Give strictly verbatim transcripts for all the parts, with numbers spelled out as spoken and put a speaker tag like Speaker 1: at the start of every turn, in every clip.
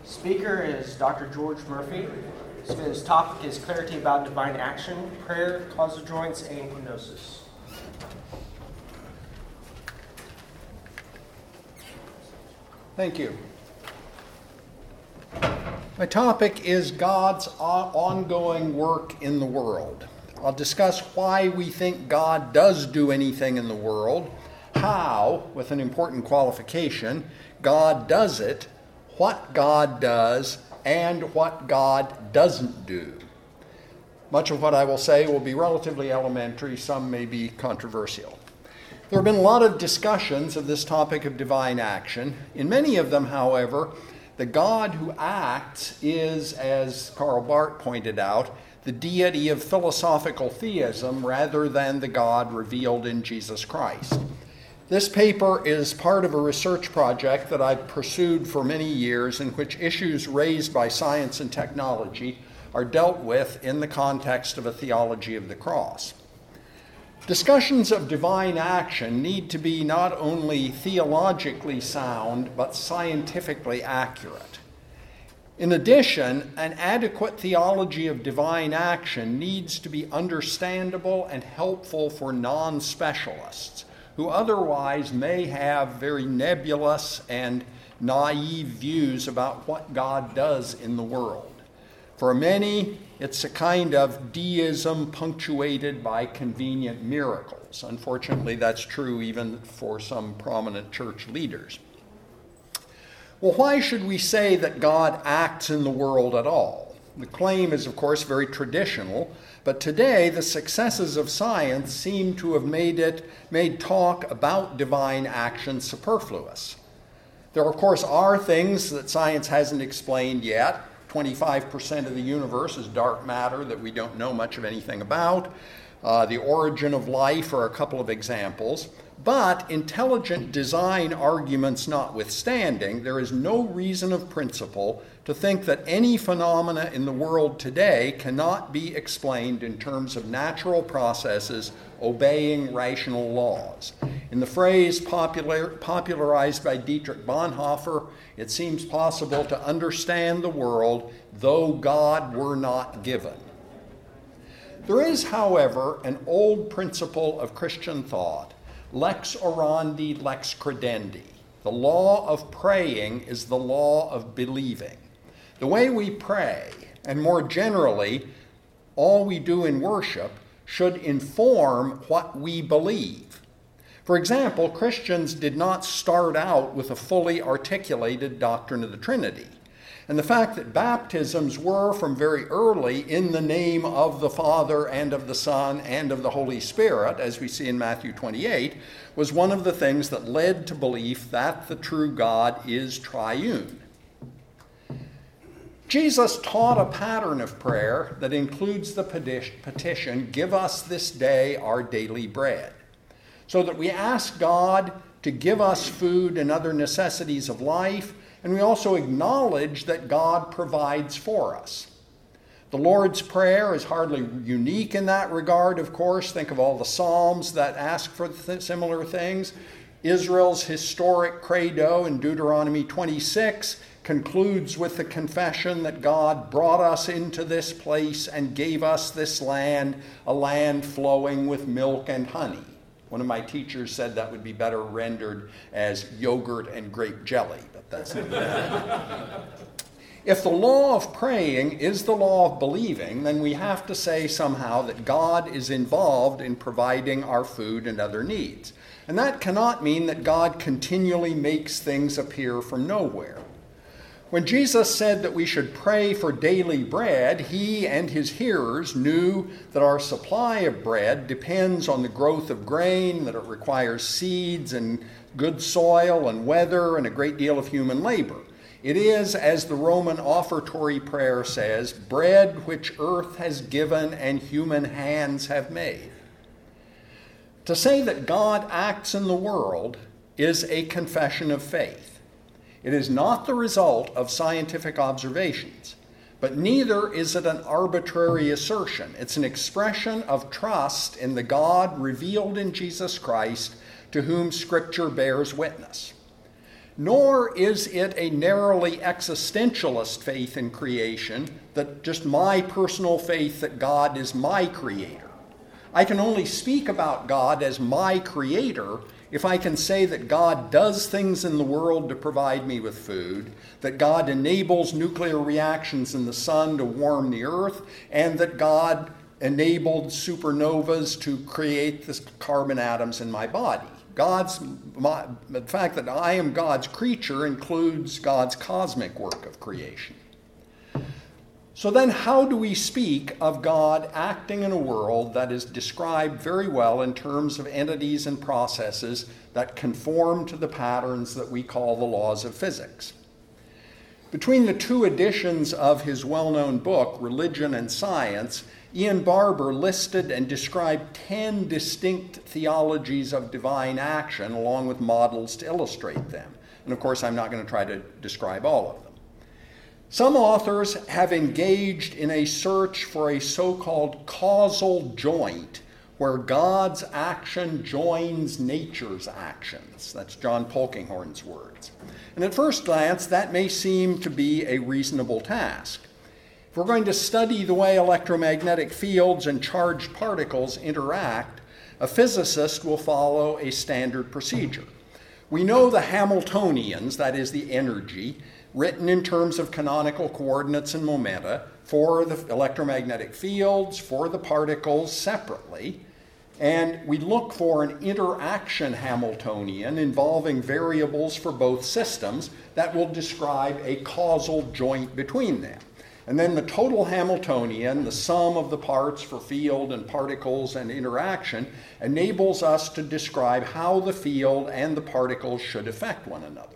Speaker 1: Speaker is Doctor George Murphy. His topic is clarity about divine action, prayer, causal joints, and kenosis.
Speaker 2: Thank you. My topic is God's ongoing work in the world. I'll discuss why we think God does do anything in the world, how, with an important qualification, God does it, what God does, and what God doesn't do. Much of what I will say will be relatively elementary, some may be controversial. There have been a lot of discussions of this topic of divine action. In many of them, however, the God who acts is, as Karl Barth pointed out, the deity of philosophical theism rather than the God revealed in Jesus Christ. This paper is part of a research project that I've pursued for many years in which issues raised by science and technology are dealt with in the context of a theology of the cross. Discussions of divine action need to be not only theologically sound, but scientifically accurate. In addition, an adequate theology of divine action needs to be understandable and helpful for non-specialists who otherwise may have very nebulous and naive views about what God does in the world. For many, it's a kind of deism punctuated by convenient miracles. Unfortunately, that's true even for some prominent church leaders. Well, why should we say that God acts in the world at all? The claim is, of course, very traditional, but today the successes of science seem to have made it made talk about divine action superfluous. There, of course, are things that science hasn't explained yet. twenty-five percent of the universe is dark matter that we don't know much of anything about. Uh, the origin of life are a couple of examples. But intelligent design arguments notwithstanding, there is no reason of principle to think that any phenomena in the world today cannot be explained in terms of natural processes obeying rational laws. In the phrase popular, popularized by Dietrich Bonhoeffer, it seems possible to understand the world though God were not given. There is, however, an old principle of Christian thought, lex orandi, lex credendi. The law of praying is the law of believing. The way we pray, and more generally, all we do in worship, should inform what we believe. For example, Christians did not start out with a fully articulated doctrine of the Trinity. And the fact that baptisms were from very early in the name of the Father and of the Son and of the Holy Spirit, as we see in Matthew twenty-eight, was one of the things that led to belief that the true God is triune. Jesus taught a pattern of prayer that includes the petition, "Give us this day our daily bread," so that we ask God to give us food and other necessities of life, and we also acknowledge that God provides for us. The Lord's Prayer is hardly unique in that regard, of course. Think of all the Psalms that ask for th- similar things. Israel's historic credo in Deuteronomy twenty-six concludes with the confession that God brought us into this place and gave us this land, a land flowing with milk and honey. One of my teachers said that would be better rendered as yogurt and grape jelly, but that's not bad. If the law of praying is the law of believing, then we have to say somehow that God is involved in providing our food and other needs. And that cannot mean that God continually makes things appear from nowhere. When Jesus said that we should pray for daily bread, he and his hearers knew that our supply of bread depends on the growth of grain, that it requires seeds and good soil and weather and a great deal of human labor. It is, as the Roman offertory prayer says, bread which earth has given and human hands have made. To say that God acts in the world is a confession of faith. It is not the result of scientific observations, but neither is it an arbitrary assertion. It's an expression of trust in the God revealed in Jesus Christ, to whom Scripture bears witness. nor is it a narrowly existentialist faith in creation, that just my personal faith that God is my creator. I can only speak about God as my creator if I can say that God does things in the world to provide me with food, that God enables nuclear reactions in the sun to warm the earth, and that God enabled supernovas to create the carbon atoms in my body. God's, my, the fact that I am God's creature includes God's cosmic work of creation. So then how do we speak of God acting in a world that is described very well in terms of entities and processes that conform to the patterns that we call the laws of physics? Between the two editions of his well-known book, Religion and Science, Ian Barber listed and described ten distinct theologies of divine action along with models to illustrate them. And of course, I'm not going to try to describe all of them. Some authors have engaged in a search for a so-called causal joint where God's action joins nature's actions. That's John Polkinghorne's words. And at first glance, that may seem to be a reasonable task. If we're going to study the way electromagnetic fields and charged particles interact, a physicist will follow a standard procedure. We know the Hamiltonians, that is the energy, written in terms of canonical coordinates and momenta for the electromagnetic fields, for the particles separately. And we look for an interaction Hamiltonian involving variables for both systems that will describe a causal joint between them. And then the total Hamiltonian, the sum of the parts for field and particles and interaction, enables us to describe how the field and the particles should affect one another.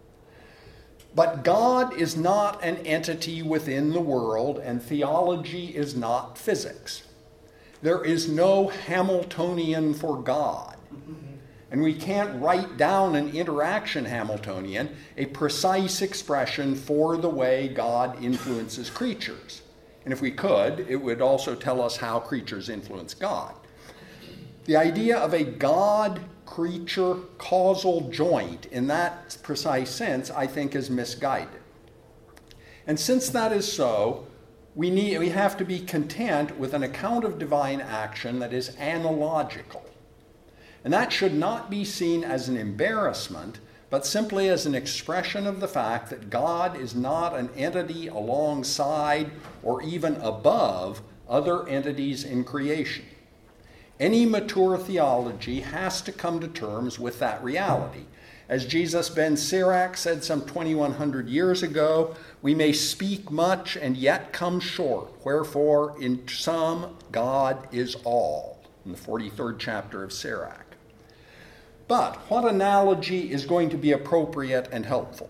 Speaker 2: But God is not an entity within the world, and theology is not physics. There is no Hamiltonian for God. And we can't write down an interaction Hamiltonian, a precise expression for the way God influences creatures. And if we could, it would also tell us how creatures influence God. The idea of a God-creature causal joint in that precise sense, I think, is misguided. And since that is so, we need, we have to be content with an account of divine action that is analogical. And that should not be seen as an embarrassment, but simply as an expression of the fact that God is not an entity alongside or even above other entities in creation. Any mature theology has to come to terms with that reality. As Jesus ben Sirach said some twenty-one hundred years ago, we may speak much and yet come short, wherefore in sum God is all, in the forty-third chapter of Sirach. But what analogy is going to be appropriate and helpful?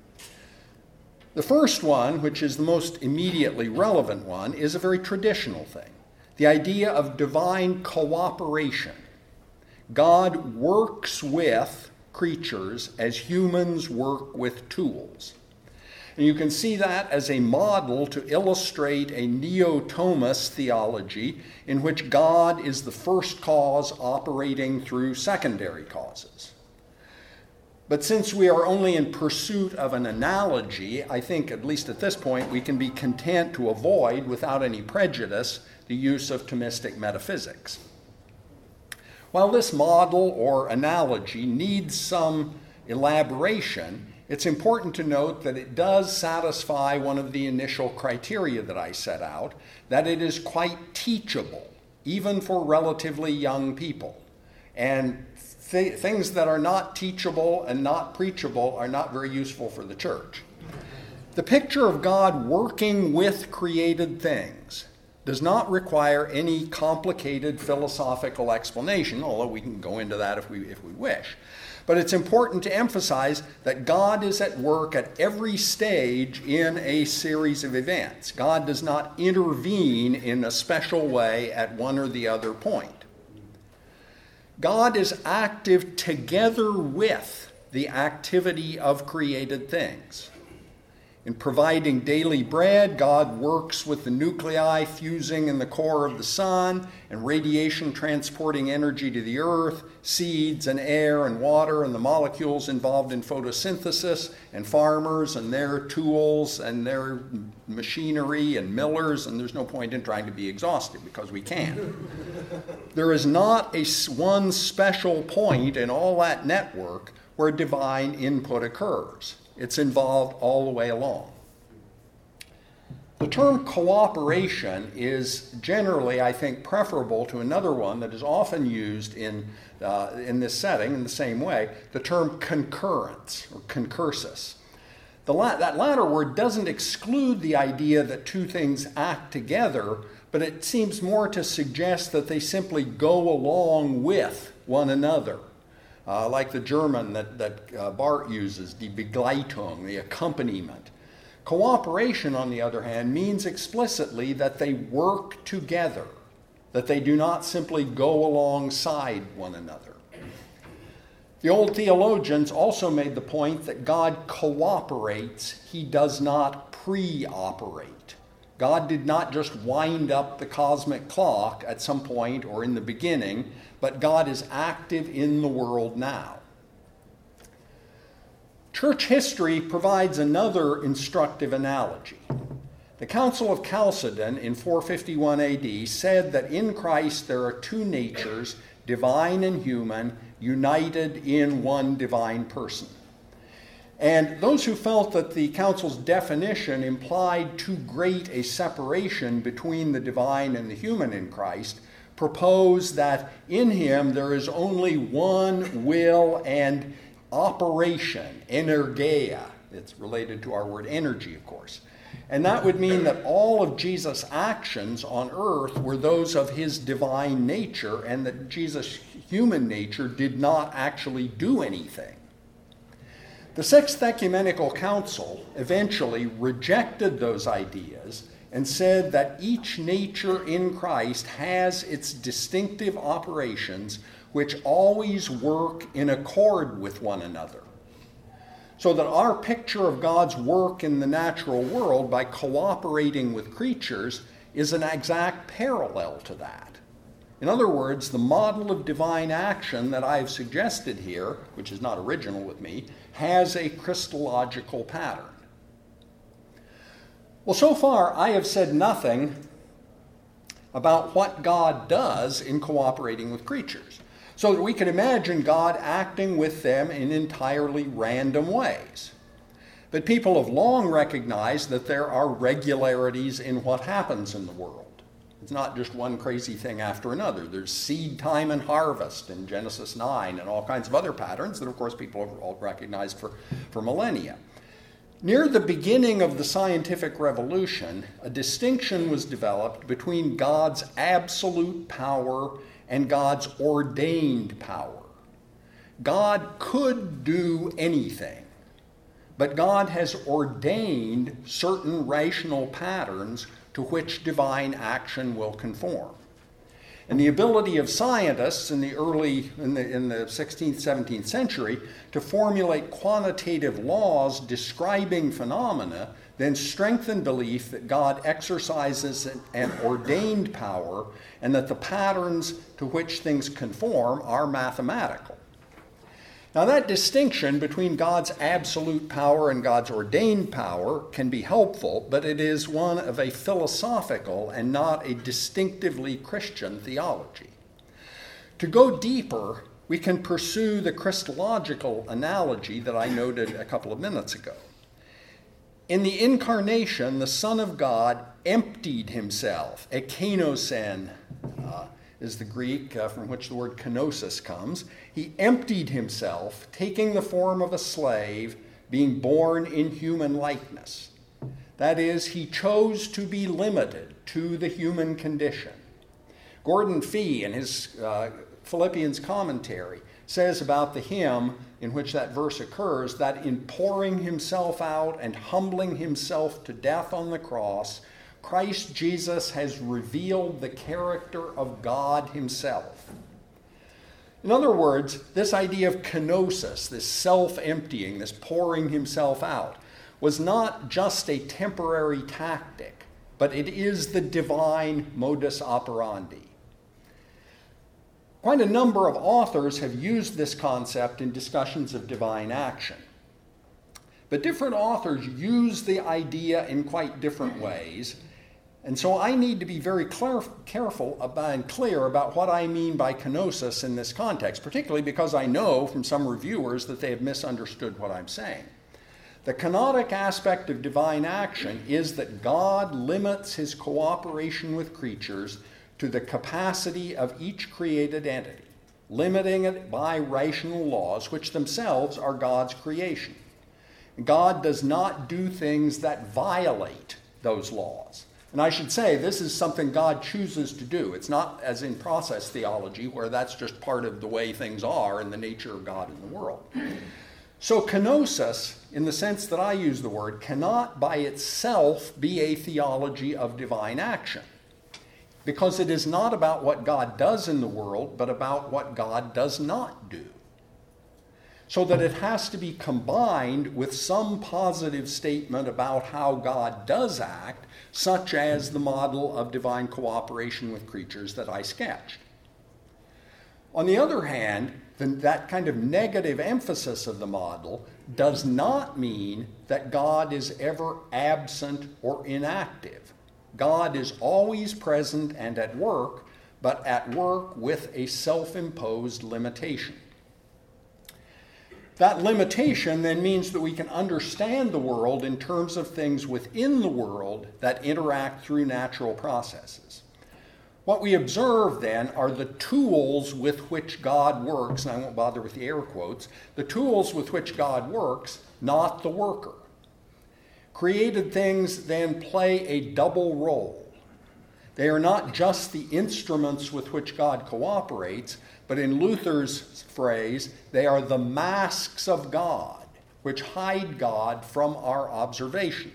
Speaker 2: The first one, which is the most immediately relevant one, is a very traditional thing. The idea of divine cooperation. God works with creatures as humans work with tools. And you can see that as a model to illustrate a neo-Thomist theology in which God is the first cause operating through secondary causes. But since we are only in pursuit of an analogy, I think, at least at this point, we can be content to avoid, without any prejudice, the use of Thomistic metaphysics. While this model or analogy needs some elaboration, it's important to note that it does satisfy one of the initial criteria that I set out, that it is quite teachable, even for relatively young people. And th- things that are not teachable and not preachable are not very useful for the church. The picture of God working with created things does not require any complicated philosophical explanation, although we can go into that if we, if we wish. But it's important to emphasize that God is at work at every stage in a series of events. God does not intervene in a special way at one or the other point. God is active together with the activity of created things. In providing daily bread, God works with the nuclei fusing in the core of the sun and radiation transporting energy to the earth, seeds and air and water and the molecules involved in photosynthesis, and farmers and their tools and their machinery and millers, and there's no point in trying to be exhaustive because we can't. There is not a one special point in all that network where divine input occurs. It's involved all the way along. The term cooperation is generally, I think, preferable to another one that is often used in, uh, in this setting in the same way, the term concurrence or concursus. The la- that latter word doesn't exclude the idea that two things act together, but it seems more to suggest that they simply go along with one another. Uh, like the German that, that uh, Barth uses, die Begleitung, the accompaniment. Cooperation, on the other hand, means explicitly that they work together, that they do not simply go alongside one another. The old theologians also made the point that God cooperates, he does not pre-operate. God did not just wind up the cosmic clock at some point or in the beginning, but God is active in the world now. Church history provides another instructive analogy. The Council of Chalcedon in four fifty-one A D said that in Christ there are two natures, divine and human, united in one divine person. And those who felt that the council's definition implied too great a separation between the divine and the human in Christ propose that in him there is only one will and operation, energeia. It's related to our word energy, of course. And that would mean that all of Jesus' actions on earth were those of his divine nature, and that Jesus' human nature did not actually do anything. The Sixth Ecumenical Council eventually rejected those ideas and said that each nature in Christ has its distinctive operations which always work in accord with one another. So that our picture of God's work in the natural world by cooperating with creatures is an exact parallel to that. In other words, the model of divine action that I've suggested here, which is not original with me, has a Christological pattern. Well, so far I have said nothing about what God does in cooperating with creatures, so that we can imagine God acting with them in entirely random ways. But people have long recognized that there are regularities in what happens in the world. It's not just one crazy thing after another. There's seed time and harvest in Genesis nine and all kinds of other patterns that, of course, people have all recognized for, for millennia. Near the beginning of the scientific revolution, a distinction was developed between God's absolute power and God's ordained power. God could do anything, but God has ordained certain rational patterns to which divine action will conform. And the ability of scientists in the early, in the, in the sixteenth, seventeenth century to formulate quantitative laws describing phenomena then strengthened belief that God exercises an, an ordained power and that the patterns to which things conform are mathematical. Now, that distinction between God's absolute power and God's ordained power can be helpful, but it is one of a philosophical and not a distinctively Christian theology. To go deeper, we can pursue the Christological analogy that I noted a couple of minutes ago. In the incarnation, the Son of God emptied himself, ekenosen, uh, is the Greek uh, from which the word kenosis comes. He emptied himself, taking the form of a slave, being born in human likeness. That is, he chose to be limited to the human condition. Gordon Fee, in his uh, Philippians commentary, says about the hymn in which that verse occurs that in pouring himself out and humbling himself to death on the cross, Christ Jesus has revealed the character of God himself. In other words, this idea of kenosis, this self-emptying, this pouring himself out, was not just a temporary tactic, but it is the divine modus operandi. Quite a number of authors have used this concept in discussions of divine action. But different authors use the idea in quite different ways, and so I need to be very clear, careful about, and clear about what I mean by kenosis in this context, particularly because I know from some reviewers that they have misunderstood what I'm saying. The kenotic aspect of divine action is that God limits his cooperation with creatures to the capacity of each created entity, limiting it by rational laws, which themselves are God's creation. God does not do things that violate those laws. And I should say, this is something God chooses to do. It's not as in process theology, where that's just part of the way things are and the nature of God in the world. So kenosis, in the sense that I use the word, cannot by itself be a theology of divine action, because it is not about what God does in the world, but about what God does not do. So that it has to be combined with some positive statement about how God does act, such as the model of divine cooperation with creatures that I sketched. On the other hand, then that kind of negative emphasis of the model does not mean that God is ever absent or inactive. God is always present and at work, but at work with a self-imposed limitation. That limitation then means that we can understand the world in terms of things within the world that interact through natural processes. What we observe then are the tools with which God works, and I won't bother with the air quotes, the tools with which God works, not the worker. Created things then play a double role. They are not just the instruments with which God cooperates, but in Luther's phrase, they are the masks of God, which hide God from our observation.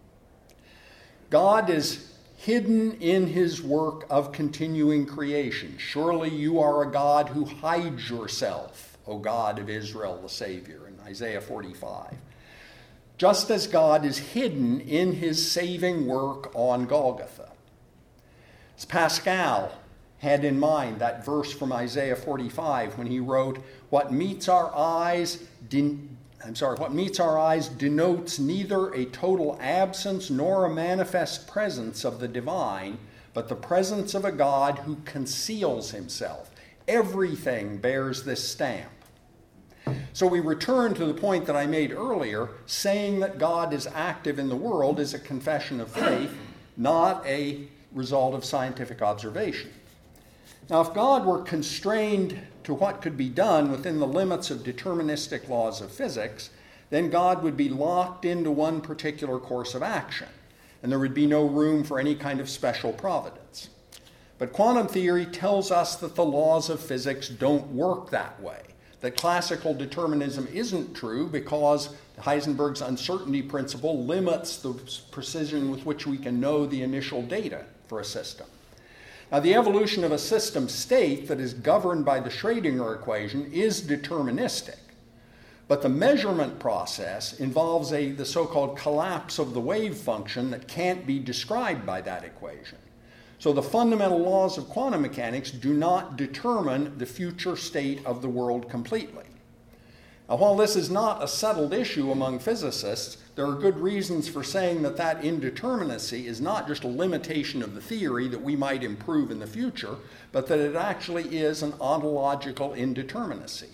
Speaker 2: God is hidden in his work of continuing creation. Surely you are a God who hides yourself, O God of Israel, the Savior, in Isaiah forty-five. Just as God is hidden in his saving work on Golgotha. As Pascal had in mind that verse from Isaiah forty-five when he wrote, "What meets our eyes, de- I'm sorry, what meets our eyes denotes neither a total absence nor a manifest presence of the divine, but the presence of a God who conceals himself. Everything bears this stamp." So we return to the point that I made earlier. Saying that God is active in the world is a confession of faith, not a result of scientific observation. Now, if God were constrained to what could be done within the limits of deterministic laws of physics, then God would be locked into one particular course of action, and there would be no room for any kind of special providence. But quantum theory tells us that the laws of physics don't work that way, that classical determinism isn't true because Heisenberg's uncertainty principle limits the precision with which we can know the initial data for a system. Now, the evolution of a system state that is governed by the Schrödinger equation is deterministic, but the measurement process involves a, the so-called collapse of the wave function that can't be described by that equation. So the fundamental laws of quantum mechanics do not determine the future state of the world completely. Now, while this is not a settled issue among physicists, there are good reasons for saying that that indeterminacy is not just a limitation of the theory that we might improve in the future, but that it actually is an ontological indeterminacy.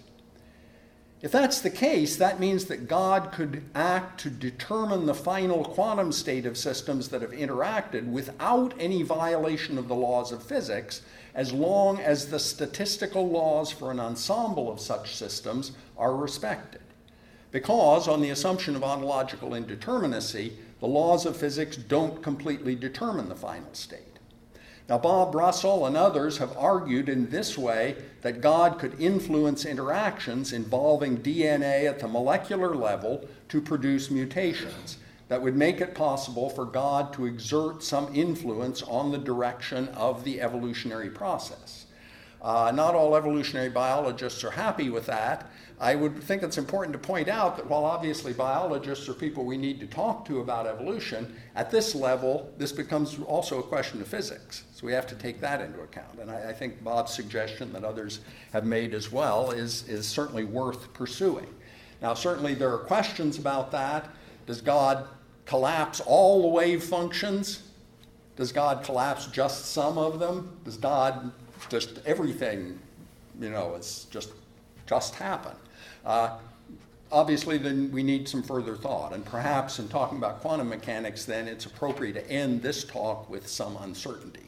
Speaker 2: If that's the case, that means that God could act to determine the final quantum state of systems that have interacted without any violation of the laws of physics, as long as the statistical laws for an ensemble of such systems are respected. Because, on the assumption of ontological indeterminacy, the laws of physics don't completely determine the final state. Now, Bob Russell and others have argued in this way that God could influence interactions involving D N A at the molecular level to produce mutations that would make it possible for God to exert some influence on the direction of the evolutionary process. Uh, not all evolutionary biologists are happy with that. I would think it's important to point out that while obviously biologists are people we need to talk to about evolution, at this level, this becomes also a question of physics. So we have to take that into account. And I, I think Bob's suggestion that others have made as well is, is certainly worth pursuing. Now, certainly there are questions about that. Does God collapse all the wave functions? Does God collapse just some of them? Does God just everything, you know, it's just just happen? Uh, obviously, then we need some further thought. And perhaps in talking about quantum mechanics, then it's appropriate to end this talk with some uncertainty.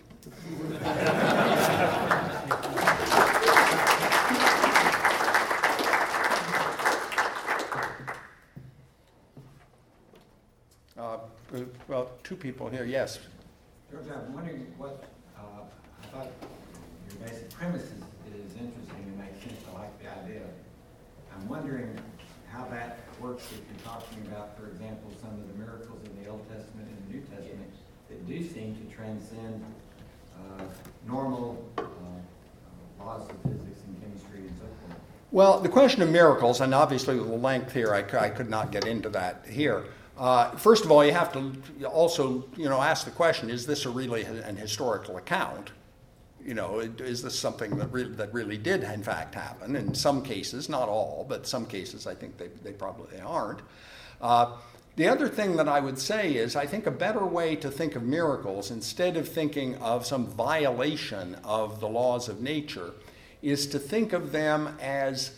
Speaker 2: uh, well, two people here. Yes.
Speaker 3: George, I'm wondering what, uh, I thought your basic premise is, is interesting and makes sense. I like the idea. I'm wondering how that works if you're talking about, for example, some of the miracles in the Old Testament and the New Testament that do seem to transcend uh, normal uh, uh, laws of physics and chemistry and so forth.
Speaker 2: Well, the question of miracles, and obviously with the length here, I, I could not get into that here. Uh, first of all, you have to also, you know, ask the question: is this a really an historical account? You know, is this something that re- that really did in fact happen? In some cases, not all, but some cases, I think they they probably aren't. Uh, the other thing that I would say is, I think a better way to think of miracles, instead of thinking of some violation of the laws of nature, is to think of them as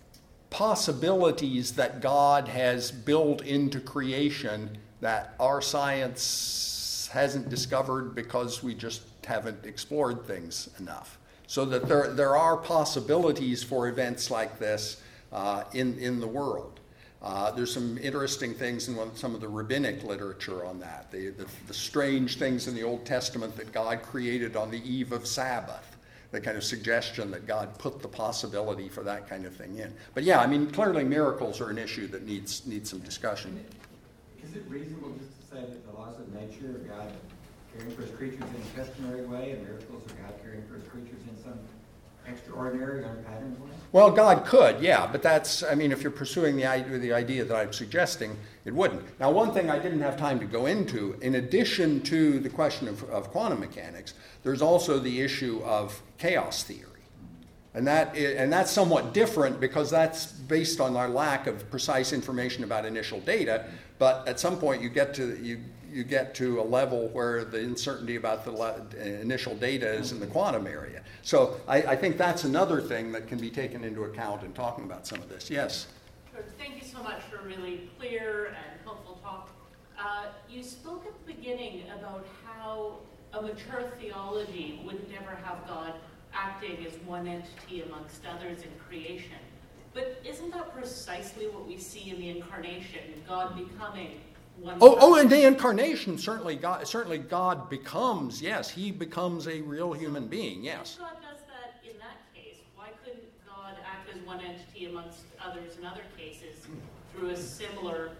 Speaker 2: possibilities that God has built into creation that our science hasn't discovered because we just haven't explored things enough. So that there, there are possibilities for events like this uh, in, in the world. Uh, there's some interesting things in one, some of the rabbinic literature on that. The, the, the strange things in the Old Testament that God created on the eve of Sabbath. The kind of suggestion that God put the possibility for that kind of thing in. But yeah, I mean, clearly miracles are an issue that needs needs some discussion.
Speaker 3: Is it reasonable just to say that the laws of nature are God caring for his creatures in a customary way, and miracles are God caring for his creatures in some extraordinary, unpatterned way?
Speaker 2: Well, God could, yeah, but that's, I mean, if you're pursuing the idea, the idea that I'm suggesting, it wouldn't. Now, one thing I didn't have time to go into, in addition to the question of, of quantum mechanics, there's also the issue of chaos theory. And that is, and that's somewhat different because that's based on our lack of precise information about initial data, but at some point you get to, you, you get to a level where the uncertainty about the le- initial data is in the quantum area. So I, I think that's another thing that can be taken into account in talking about some of this. Yes?
Speaker 4: Sure. Thank you so much for a really clear and helpful talk. Uh, you spoke at the beginning about how a mature theology would never have God acting as one entity amongst others in creation. But isn't that precisely what we see in the incarnation, God becoming one
Speaker 2: Oh,
Speaker 4: person?
Speaker 2: oh, in the incarnation, certainly God, certainly God becomes, yes, he becomes a real human being, yes.
Speaker 4: If God does that in that case, why couldn't God act as one entity amongst others in other cases through a similar...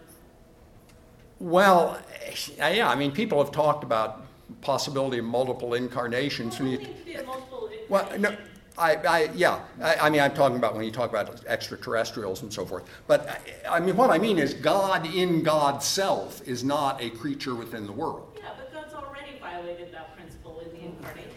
Speaker 2: Well, yeah, I mean, people have talked about possibility of multiple incarnations.
Speaker 4: Well,
Speaker 2: When
Speaker 4: it
Speaker 2: you,
Speaker 4: doesn't need to be a multiple
Speaker 2: well, no,
Speaker 4: incarnation.
Speaker 2: I, I, yeah, I, I mean, I'm talking about when you talk about extraterrestrials and so forth. But I, I mean, what I mean is God in God's self is not a creature within the world.
Speaker 4: Yeah, but God's already violated that principle in the incarnation.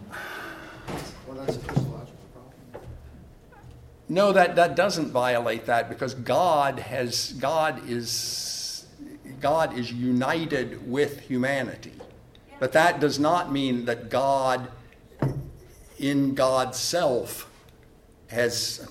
Speaker 5: Well, that's a Christological problem.
Speaker 2: No, that, that doesn't violate that because God has God is God is united with humanity. But that does not mean that God in God's self has,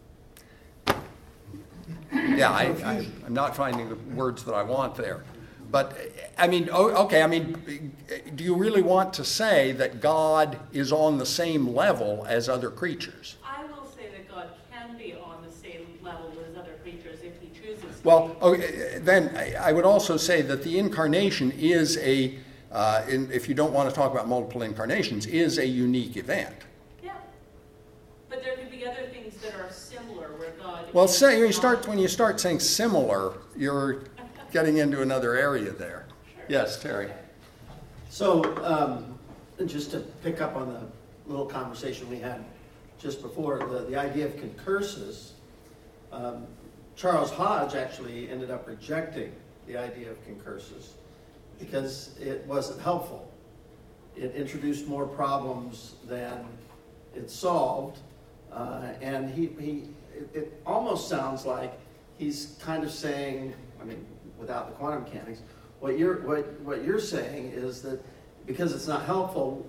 Speaker 2: yeah, I, I, I'm not finding the words that I want there. But, I mean, okay, I mean, do you really want to say that God is on the same level as other creatures?
Speaker 4: I will say that God can be on the same level as other creatures if he chooses to.
Speaker 2: Well, okay, then I would also say that the incarnation is a Uh, in, if you don't want to talk about multiple incarnations, is a unique event.
Speaker 4: Yeah, but there could be other things that are similar where God.
Speaker 2: Well, say when you start when you start saying similar, you're getting into another area there.
Speaker 4: Sure.
Speaker 2: Yes, Terry.
Speaker 5: So, um, just to pick up on the little conversation we had just before, the, the idea of concursus, um, Charles Hodge actually ended up rejecting the idea of concursus because it wasn't helpful. It introduced more problems than it solved, uh, and he, he it, it almost sounds like he's kind of saying, I mean, without the quantum mechanics, what you're what what you're saying is that because it's not helpful,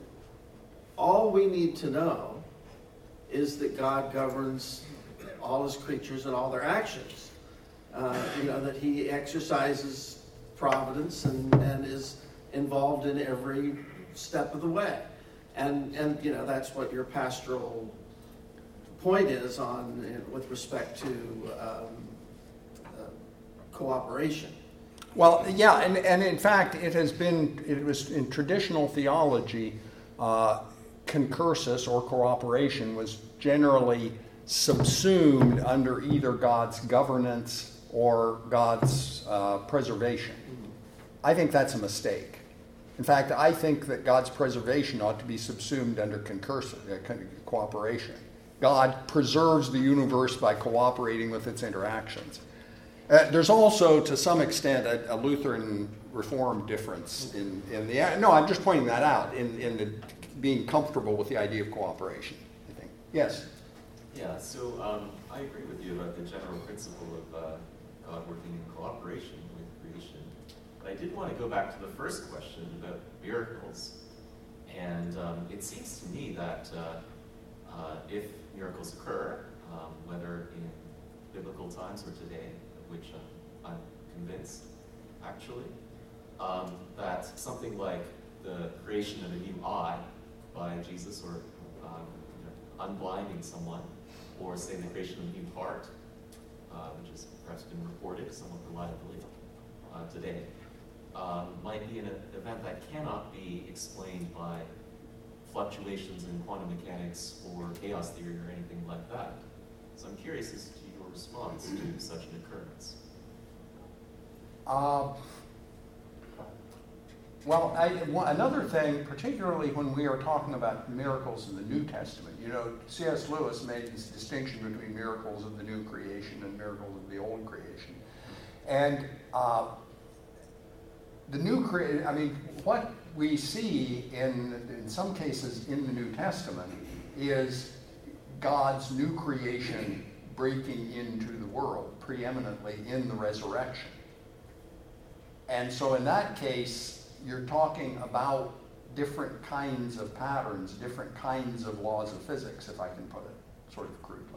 Speaker 5: all we need to know is that God governs all his creatures and all their actions. Uh, you know, that he exercises providence and, and is involved in every step of the way. And, and you know, that's what your pastoral point is on with respect to um, uh, cooperation.
Speaker 2: Well, yeah, and, and in fact, it has been, it was in traditional theology, uh, concursus or cooperation was generally subsumed under either God's governance or God's uh, preservation. I think that's a mistake. In fact, I think that God's preservation ought to be subsumed under concursus, uh, cooperation. God preserves the universe by cooperating with its interactions. Uh, there's also, to some extent, a, a Lutheran Reformed difference in, in the... No, I'm just pointing that out, in, in the, being comfortable with the idea of cooperation, I think. Yes?
Speaker 6: Yeah, so um, I agree with you about the general principle of uh, God working in cooperation with creation. But I did want to go back to the first question about miracles. And um, it seems to me that uh, uh, if miracles occur, um, whether in biblical times or today, which uh, I'm convinced, actually, um, that something like the creation of a new eye by Jesus, or um, you know, unblinding someone, or say the creation of a new heart, uh, which has perhaps been reported somewhat reliably uh, today, um, might be an event that cannot be explained by fluctuations in quantum mechanics or chaos theory or anything like that. So I'm curious as to your response to such an occurrence.
Speaker 2: Uh, well, I, one, another thing, particularly when we are talking about miracles in the New Testament, you know, C S Lewis made this distinction between miracles of the new creation and miracles of the old creation. And uh, the new creation, I mean, what we see in, in some cases in the New Testament is God's new creation breaking into the world, preeminently in the resurrection. And so in that case, you're talking about different kinds of patterns, different kinds of laws of physics, if I can put it sort of crudely.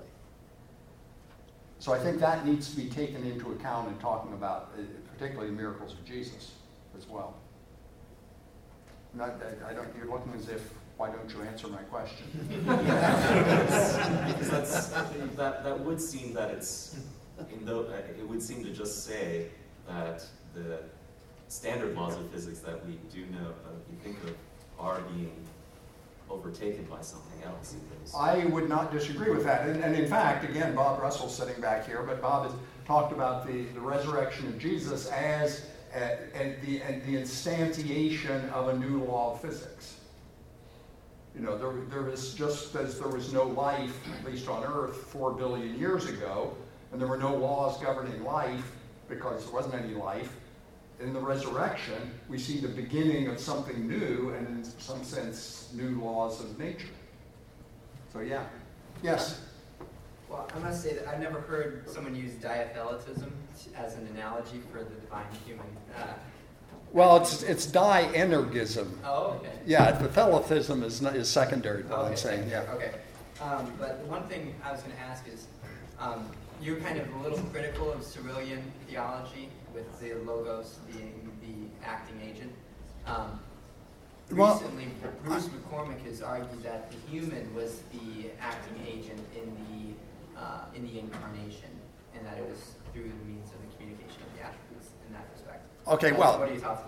Speaker 2: So I think that needs to be taken into account in talking about uh, particularly the miracles of Jesus as well. Not, I don't, you're looking as if, why don't you answer my question?
Speaker 6: Because that's, that, that would seem that it's, in the, it would seem to just say that the standard laws of physics that we do know, uh, we think of, are being overtaken by something else.
Speaker 2: I would not disagree with that. And, and in fact, again, Bob Russell's sitting back here, but Bob has talked about the, the resurrection of Jesus as uh, and the, and the instantiation of a new law of physics. You know, there, there is, just as there was no life, at least on Earth, four billion years ago, and there were no laws governing life because there wasn't any life, in the resurrection, we see the beginning of something new, and in some sense, new laws of nature. So, yeah. Yes?
Speaker 7: Well, I must say that I've never heard someone use diatheletism as an analogy for the divine human. Uh,
Speaker 2: well, it's it's dienergism.
Speaker 7: Oh, okay.
Speaker 2: Yeah, the theletism is not, is secondary to what
Speaker 7: okay,
Speaker 2: I'm saying. Yeah.
Speaker 7: Okay. Um, but the one thing I was going to ask is, um, you're kind of a little critical of Cyrillian theology, with the logos being the acting agent. Um,
Speaker 2: well,
Speaker 7: recently, Bruce McCormick has argued that the human was the acting agent in the uh, in the incarnation, and that it was through the means of the communication of the attributes in that respect.
Speaker 2: Okay,
Speaker 7: uh,
Speaker 2: well,
Speaker 7: what are your thoughts on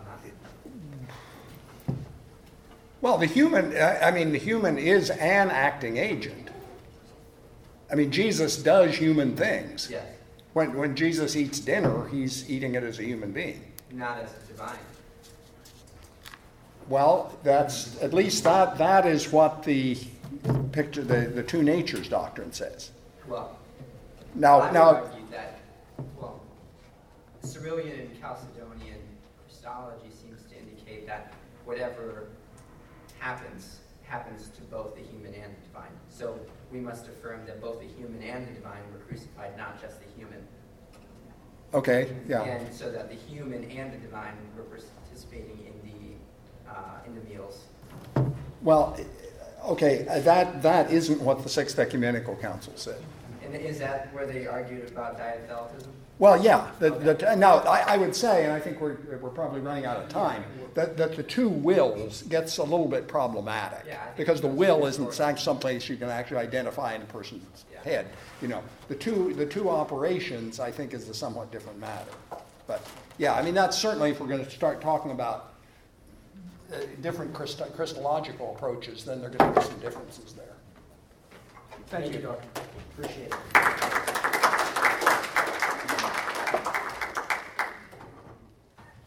Speaker 7: that?
Speaker 2: Well, the human, I mean, the human is an acting agent. I mean, Jesus does human things.
Speaker 7: Yes.
Speaker 2: When, when Jesus eats dinner, he's eating it as a human being.
Speaker 7: Not as a divine.
Speaker 2: Well, that's, at least that, that is what the picture, the, the two natures doctrine says.
Speaker 7: Well,
Speaker 2: Now,
Speaker 7: I would
Speaker 2: now,
Speaker 7: argue that, well, Cyrillian and Chalcedonian Christology seems to indicate that whatever happens, happens to both the human and the divine. So we must affirm that both the human and the divine were crucified, not just the human.
Speaker 2: okay, yeah.
Speaker 7: And so that the human and the divine were participating in the, uh, in the meals.
Speaker 2: Well, okay, that, that isn't what the Sixth Ecumenical Council said.
Speaker 7: And is that where they argued about diatheletism?
Speaker 2: Well, yeah. The, the, now, I, I would say, and I think we're, we're probably running out of time, that, that the two wills gets a little bit problematic.
Speaker 7: Yeah, I think
Speaker 2: because the
Speaker 7: that's
Speaker 2: will
Speaker 7: pretty
Speaker 2: isn't
Speaker 7: important.
Speaker 2: someplace you can actually identify in a person's
Speaker 7: Yeah.
Speaker 2: head. You know, the two, the two operations, I think, is a somewhat different matter. But, yeah, I mean, that's certainly, if we're going to start talking about uh, different Christ- Christological approaches, then there are going to be some differences there.
Speaker 1: Thank you, Doctor
Speaker 7: Appreciate it.